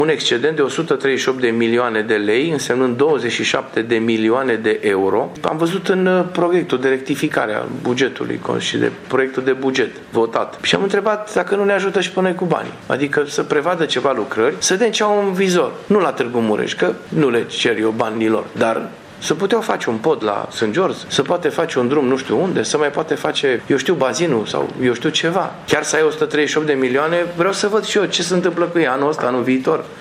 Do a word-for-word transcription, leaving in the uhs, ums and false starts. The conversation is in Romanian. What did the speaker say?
un excedent de o sută treizeci și opt de milioane de lei, însemnând douăzeci și șapte de milioane de euro. Am văzut în proiectul de rectificare a bugetului și de proiectul de buget votat. Și am întrebat dacă nu ne ajută și pe noi cu banii. Adică să prevadă ceva lucrări, să dăm ce au în vizor. Nu la Târgu Mureș, că nu le cer eu banilor, dar să puteau face un pod la Saint George, să poate face un drum nu știu unde, să mai poate face, eu știu, bazinul sau eu știu ceva. Chiar să ai o sută treizeci și opt de milioane, vreau să văd și eu ce se întâmplă cu ei anul ăsta, anul viitor.